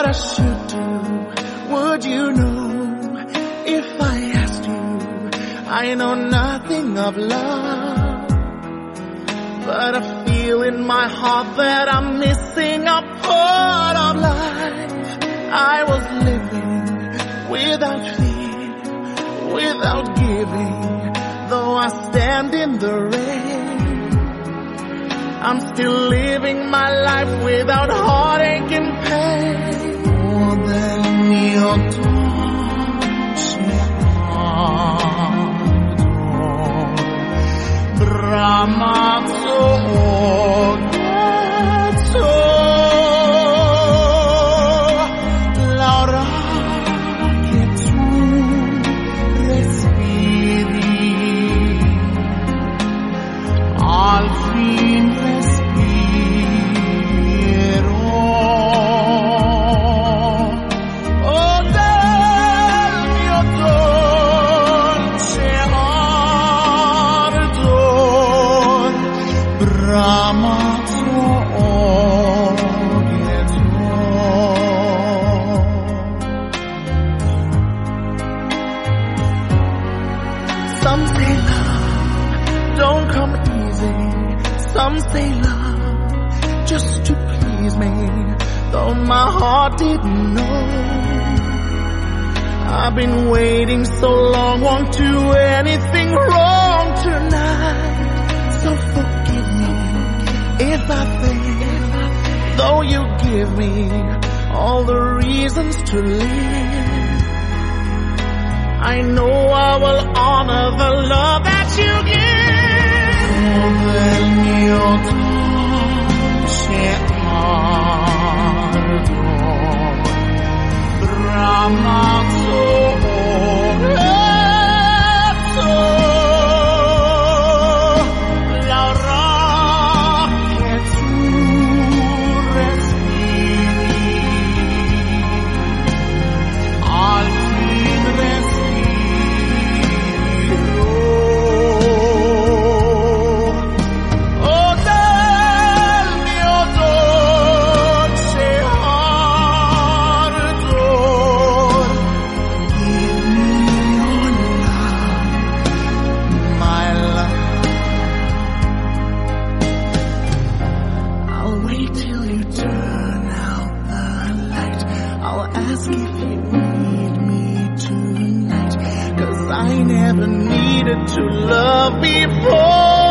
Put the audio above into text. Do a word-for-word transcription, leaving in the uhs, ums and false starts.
what I should do. Would you know if I asked you? I know nothing of love, but I feel in my heart that I'm missing a part of life. I was living without fear, without giving, though I stand in the rain. I'm still living my life without heartache and pain. More than your dolce Brahmato Gato Laura che tu respiri al fin respiro oh del mio dolce ardor Brahmato Some say love don't come easy. Some say love just to please me, though my heart didn't know. I've been waiting so long, won't do anything wrong tonight. So forgive me if I fail, though you give me all the reasons to live. I know I will honor the love that you give. Oh, del mio dolce ardor, Brahmato Gato, Laura che tu respiri, al fin respiro. Oh, del mio dolce ardor, give me your love, my love. I'll wait till you turn out the light. I'll ask if you need me tonight, 'cause I never needed to love before.